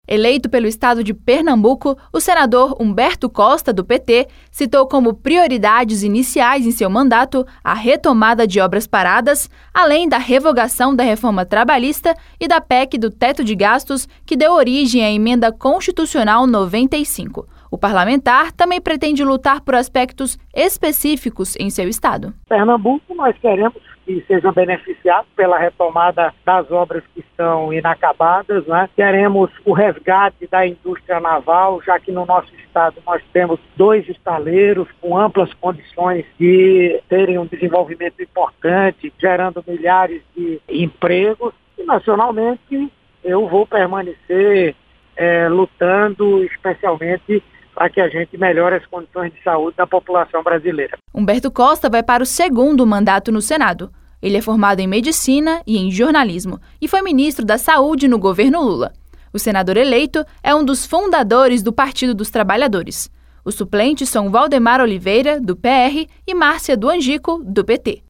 Eleito pelo estado de Pernambuco, o senador Humberto Costa, do PT, citou como prioridades iniciais em seu mandato a retomada de obras paradas, além da revogação da reforma trabalhista e da PEC do teto de gastos, que deu origem à Emenda Constitucional 95. O parlamentar também pretende lutar por aspectos específicos em seu estado. Pernambuco, nós queremos que seja beneficiado pela retomada das obras que estão inacabadas, né? Queremos o resgate da indústria naval, já que no nosso estado nós temos 2 estaleiros com amplas condições de terem um desenvolvimento importante, gerando milhares de empregos. E nacionalmente eu vou permanecer lutando especialmente para que a gente melhore as condições de saúde da população brasileira. Humberto Costa vai para o 2º mandato no Senado. Ele é formado em medicina e em jornalismo e foi ministro da Saúde no governo Lula. O senador eleito é um dos fundadores do Partido dos Trabalhadores. Os suplentes são Valdemar Oliveira, do PR, e Márcia do Angico, do PT.